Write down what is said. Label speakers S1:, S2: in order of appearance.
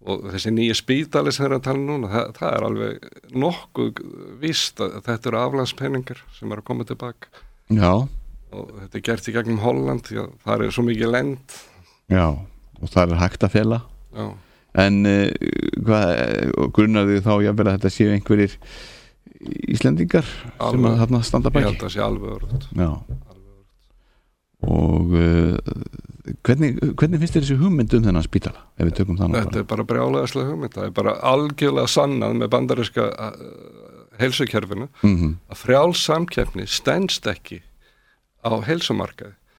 S1: og þessi nýja spítali sem er að tala núna, það er alveg nokkuð víst að þetta eru aflandspeningar sem eru að koma tilbaka.
S2: Já.
S1: Og þetta er gert í gegnum Holland, því að það er svo mikið lend.
S2: Já, og það er hægt að fela.
S1: Já.
S2: En grunnar þið þá jafnvel að þetta séu einhverjir Íslendingar sem að þarna standa baki?
S1: Ég held að það sé alveg örugt.
S2: Já. Og hvernig finnst þér þessi hugmynd þennan spítala, ef við tökum þannig?
S1: Þetta er bara brjálæðislega hugmynd, það er bara algjörlega sannað með bandaríska heilsukerfinu að frjáls samkeppni stenst ekki á heilsumarkaði.